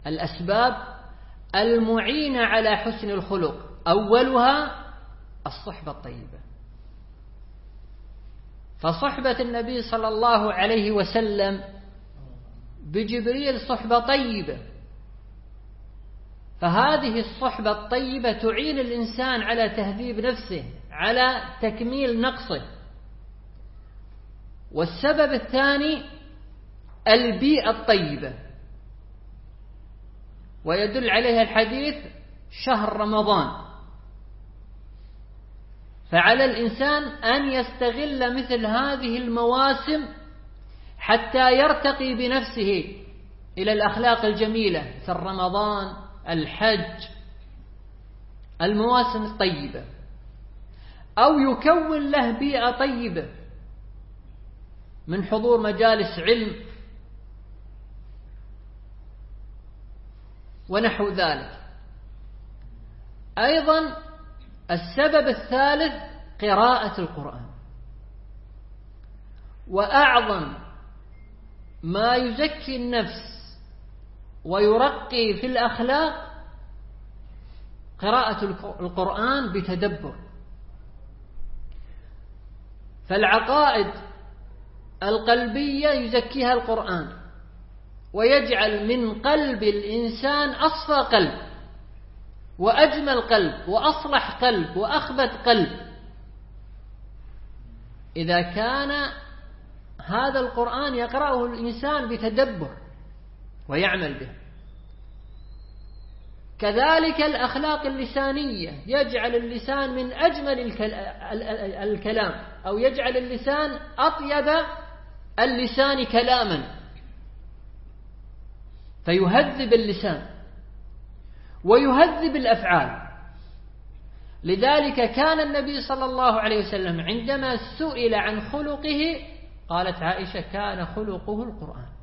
الأسباب المعينة على حسن الخلق، أولها الصحبة الطيبة. فصحبة النبي صلى الله عليه وسلم بجبريل صحبة طيبة، فهذه الصحبة الطيبة تعين الإنسان على تهذيب نفسه، على تكميل نقصه. والسبب الثاني البيئة الطيبة، ويدل عليها الحديث شهر رمضان. فعلى الإنسان أن يستغل مثل هذه المواسم حتى يرتقي بنفسه إلى الأخلاق الجميلة، مثل رمضان، الحج، المواسم الطيبة، أو يكون له بيئة طيبة من حضور مجالس علم ونحو ذلك. أيضا السبب الثالث قراءة القرآن. وأعظم ما يزكي النفس ويرقي في الأخلاق قراءة القرآن بتدبر. فالعقائد القلبية يزكيها القرآن، ويجعل من قلب الإنسان أصفى قلب وأجمل قلب وأصلح قلب وأخبث قلب، إذا كان هذا القرآن يقرأه الإنسان بتدبر ويعمل به. كذلك الأخلاق اللسانية، يجعل اللسان من أجمل الكلام، أو يجعل اللسان أطيب اللسان كلاما، فيهذب اللسان ويهذب الأفعال. لذلك كان النبي صلى الله عليه وسلم عندما سئل عن خلقه قالت عائشة: كان خلقه القرآن.